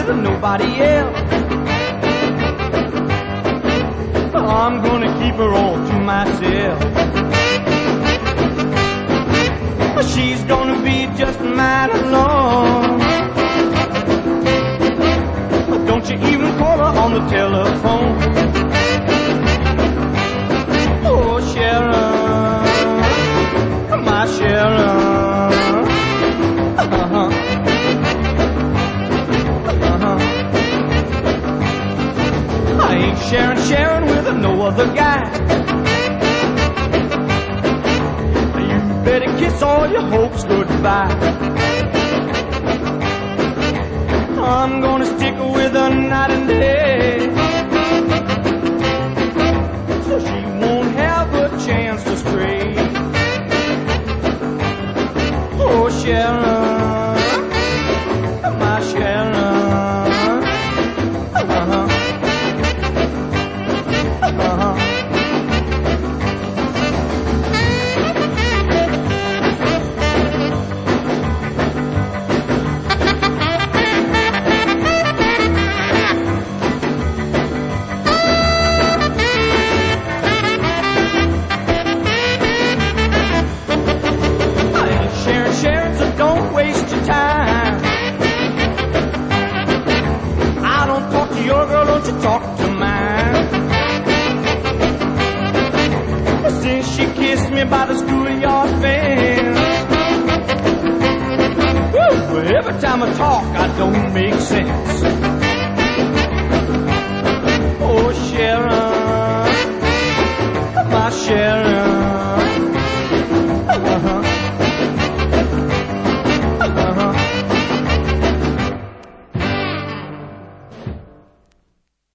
with nobody else. I'm gonna keep her all to myself. She's gonna be just mine alone. Don't you even call her on the telephone. Oh, Sharon, my Sharon. I ain't sharing with no other guy. You better kiss all your hopes goodbye. I'm gonna stick with her night and day, so she won't have a chance to stray. Oh, Sharon, my Sharon. Sharon, so don't waste your time. I don't talk to your girl, don't you talk to mine. Since she kissed me by the schoolyard fence, woo, every time I talk, I don't make sense. Oh, Sharon, my Sharon.